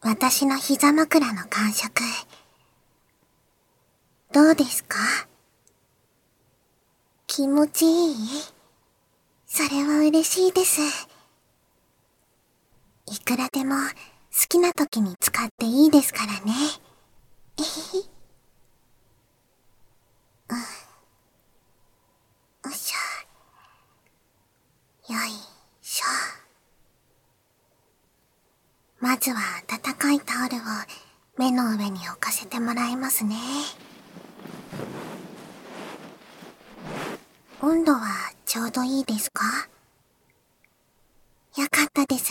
私の膝枕の感触、どうですか？気持ちいい？それは嬉しいです。いくらでも好きな時に使っていいですからね。えへへ。よいしょ。よいしょ。まずは温かいタオルを目の上に置かせてもらいますね。温度はちょうどいいですか？よかったです。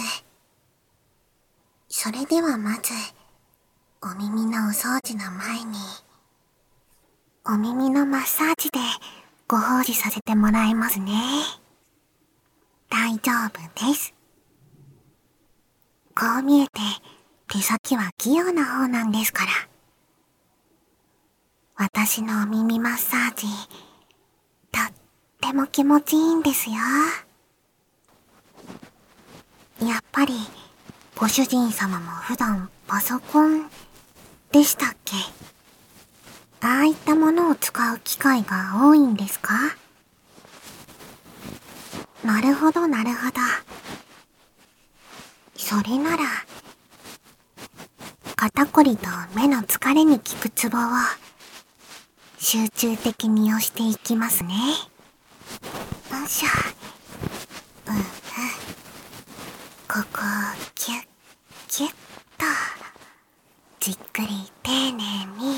それではまず、お耳のお掃除の前に、お耳のマッサージでご奉仕させてもらいますね。大丈夫です。こう見えて手先は器用な方なんですから。私のお耳マッサージ、とっても気持ちいいんですよ。やっぱりご主人様も普段パソコンでしたっけ？ああいったものを使う機会が多いんですか？なるほどなるほど。それなら、肩こりと目の疲れに効くツボを集中的に押していきますね。よいしょ。ここをキュッキュッとじっくり丁寧に。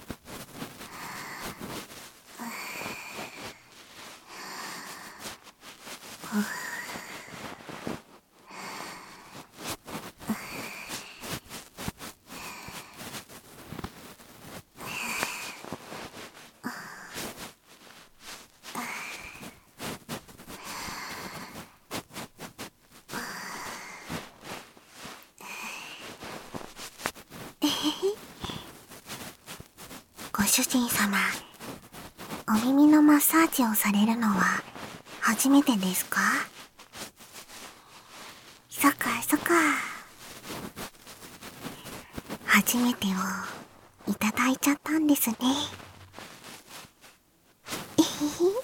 ご主人様、お耳のマッサージをされるのは初めてですか？そっかそっか。初めてをいただいちゃったんですね。えへへ。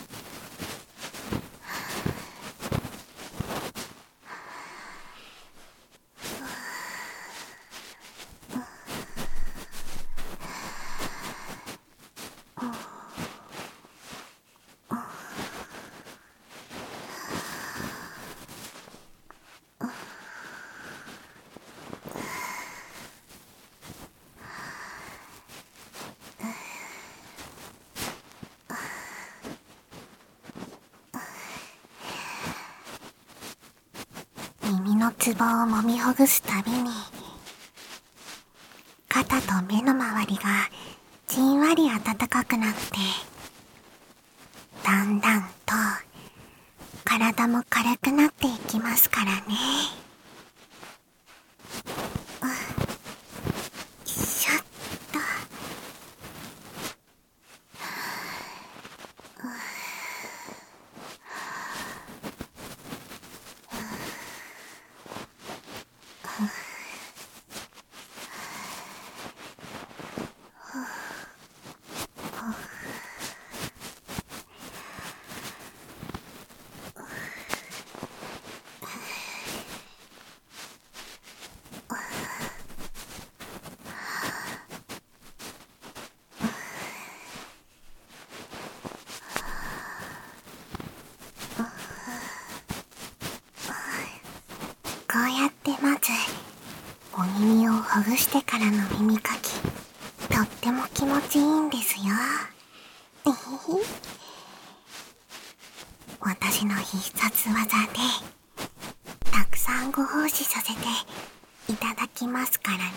耳のツボを揉みほぐすたびに、肩と目の周りがじんわり暖かくなって、だんだんと体も軽くなっていきますからね。よいしょっと。こうやってまずお耳をほぐしてからの耳かき、とっても気持ちいいんですよ。えへへ。私の必殺技でたくさんご奉仕させていただきますからね。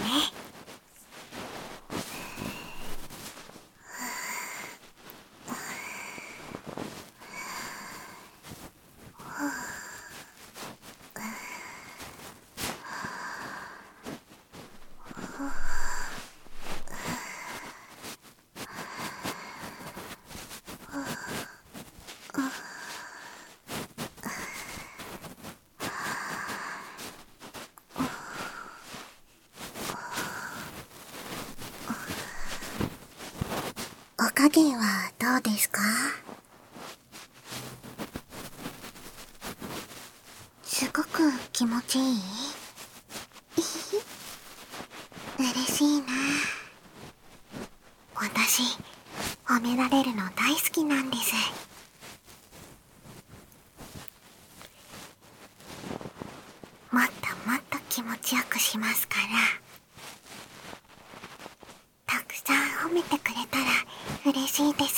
加減はどうですか？すごく気持ちいい？嬉しいな。私、褒められるの大好きなんです。もっともっと気持ちよくしますから、たくさん褒めてくれたら嬉しいです。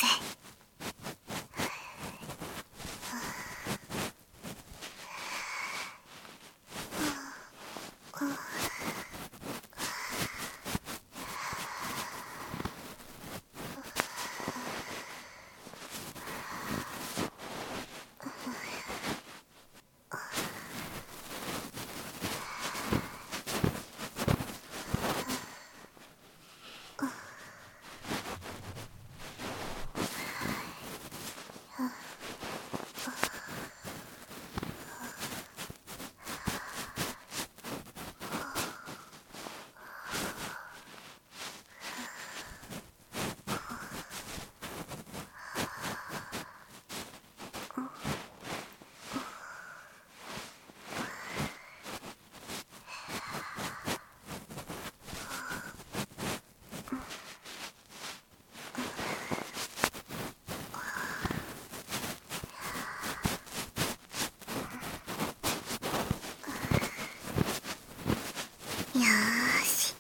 よーし。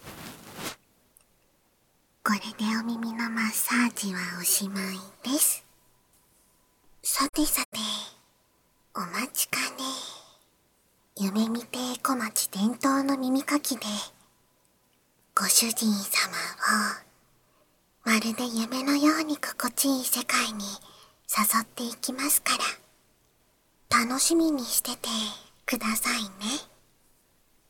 これでお耳のマッサージはおしまいです。さてさて、お待ちかね。夢見て小町伝統の耳かきで、ご主人様を、まるで夢のように心地いい世界に誘っていきますから、楽しみにしててくださいね。